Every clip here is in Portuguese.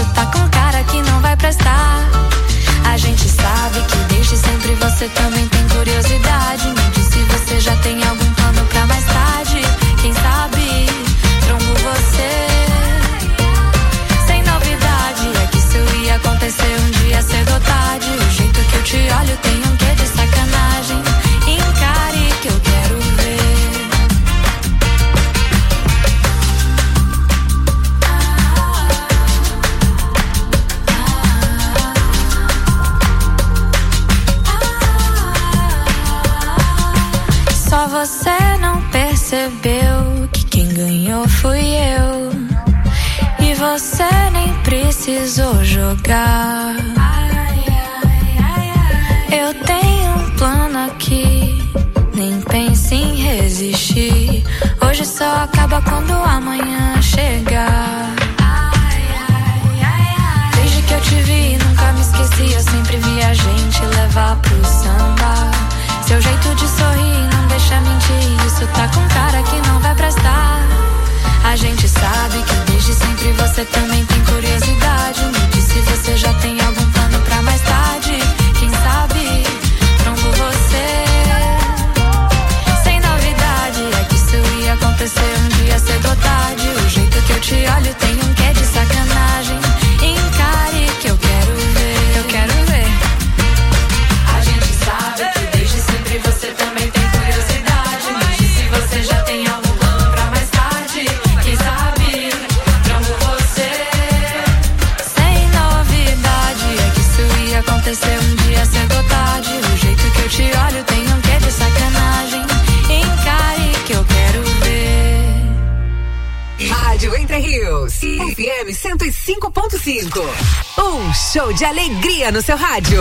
tá com cara que não vai prestar. A gente sabe que desde sempre você também tem curiosidade. Me diz se você já tem algum plano pra mais tarde. Quem sabe trombo você. Sem novidade, é que isso ia acontecer um dia cedo ou tarde. O jeito que eu te olho tem um quê de sacanagem. Encare que eu quero ver. Só você não percebeu que quem ganhou fui eu. E você nem precisou jogar. Eu tenho um plano aqui, nem pense em resistir. Hoje só acaba quando amanhã chegar. Desde que eu te vi, nunca me esqueci. Eu sempre vi a gente levar pro samba. Seu jeito de sorrir não deixa mentir. Isso tá com cara que não vai prestar. A gente sabe que desde sempre você também tem curiosidade. Me diz se você já tem algum plano pra mais tarde. Quem sabe trombo você. Sem novidade, é que isso ia acontecer um dia cedo ou tarde. O jeito que eu te olho tem um quê de sacanagem. Encare que eu quero ver, eu quero ver. A gente sabe que desde sempre você também tem curiosidade. Me diz se você já tem algum plano pra mais tarde. Quem sabe trombo você. Sem novidade, é que isso ia acontecer um dia cedo ou tarde. O jeito que eu te olho tem um quê de sacanagem. Encare que eu quero ver. Rádio Entre Rios, FM 105.5. Um show de alegria no seu rádio.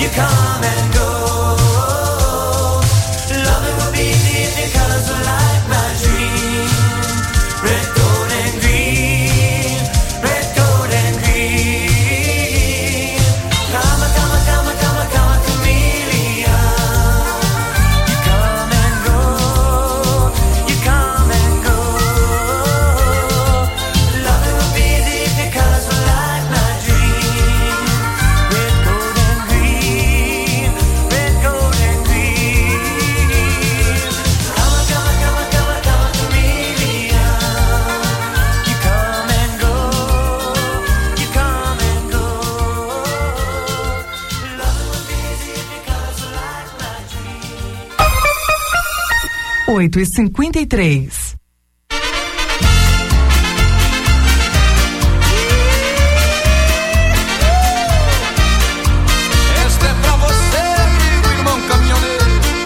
You come and go. Loving will be deep in colors like my dream. Red, gold and green. Red, gold and green. Come, come, come, come, come, chameleon. You come and go. You come and go. Loving will be deep in colors like my dream. Red, gold and green. Red, gold and green. Come, come, come, come, come, chameleon. You come and go. You come and go. Loving will be deep in colors like my dream. 8h53. Esta é pra você, amigo, irmão caminhoneiro.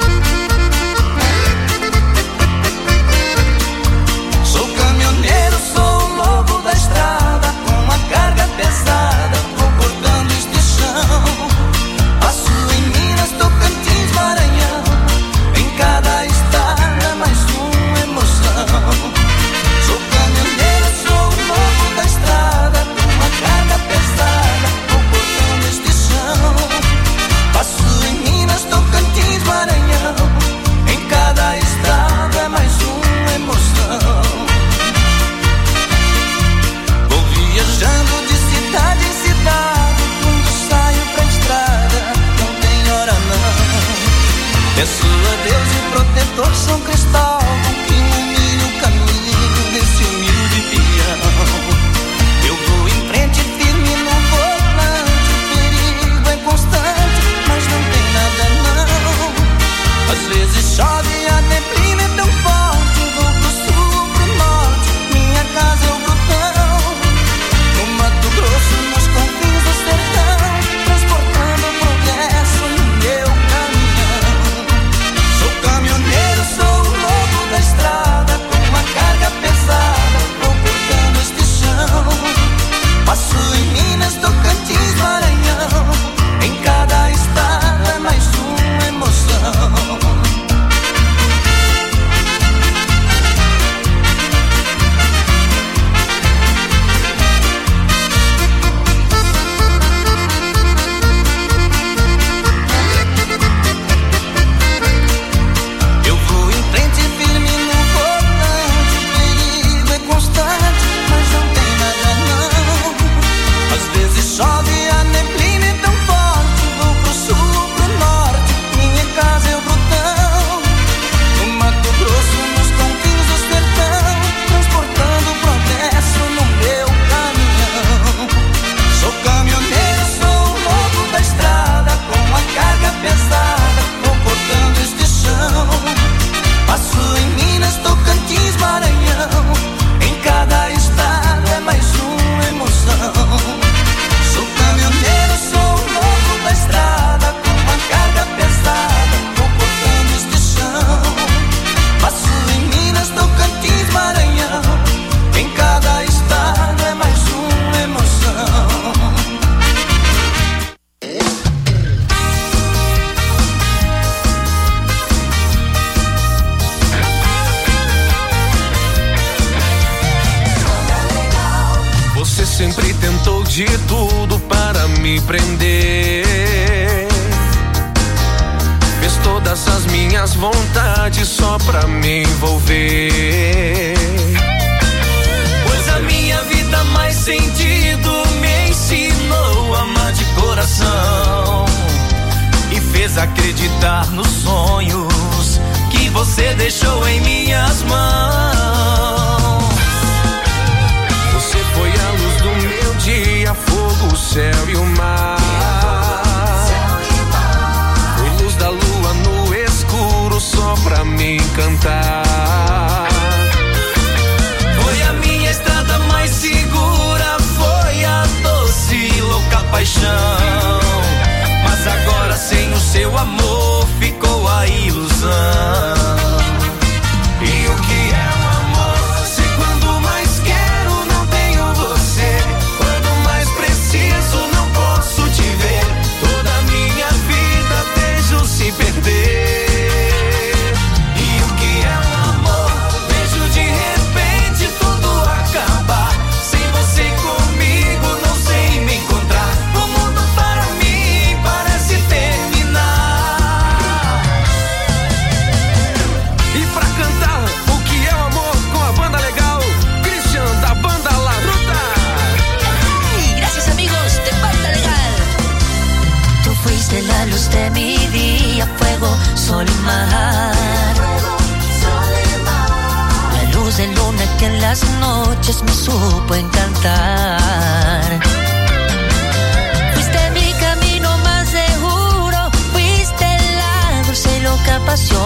Sou caminhoneiro, sou o lobo da estrada, com uma carga pesada, vou cortando este chão. Passo em Minas, Tocantins, Maranhão, em cada estado é mais uma emoção. Sou caminhoneiro, sou o lobo da estrada, com uma carga pesada, vou cortando este chão. Passo em Minas, Tocantins, Maranhão, em cada estado é mais uma emoção. Vou viajando de cidade em cidade, quando saio pra estrada, não tem hora não. Peço a Deus e protetor São Cristóvão que ilumine o caminho desse humilde peão. Eu vou em frente firme no volante, o perigo é constante, mas não tem nada não. Às vezes chove e a neblina é tão forte, vou pro sul, pro norte, minha casa é o Grotão. No Mato Grosso, nos confins do sertão, transportando progresso no meu caminhão. Sou caminhoneiro, sou o lobo da estrada, com uma carga pesada, vou cortando este chão. Passo em Minas, Tocantins, Maranhão, em cada estado é mais uma emoção. Eu vou em frente firme no volante, o perigo é constante, mas não tem nada não. Às vezes chove e a neblina é tão forte, vou pro sul, pro norte, minha casa é o Grotão. No Mato Grosso, nos confins do sertão, transportando progresso no meu caminhão. Sou caminhoneiro, sou o lobo da estrada, com a carga pesada, vou cortando este chão. Passo em Minas, Tocantins, Maranhão, em cada estado é mais uma emoção. Sou caminhoneiro, sou o lobo da estrada, com uma carga pesada, vou cortando este chão. Passo em Minas, Tocantins, Maranhão, em cada estado é mais uma emoção. Você sempre tentou de tudo para me prender. Fez todas as minhas vontades só pra me envolver. Pois a minha vida mais sentido me ensinou a amar de coração e fez acreditar nos sonhos que você deixou em minhas mãos. Você foi a luz do meu dia, fogo, o céu e o mar. Foi luz da lua no escuro só pra me encantar. Foi a minha estrada mais segura, foi a doce e louca paixão. Mas agora sem o seu amor ficou a ilusão. E o que é o amor? Se quando mais quero não tenho você, quando mais preciso não posso te ver. Toda a minha vida la luz de mi día, fuego, sol y mar. La luz de luna que en las noches me supo encantar. Fuiste mi camino más seguro, fuiste la dulce y loca pasión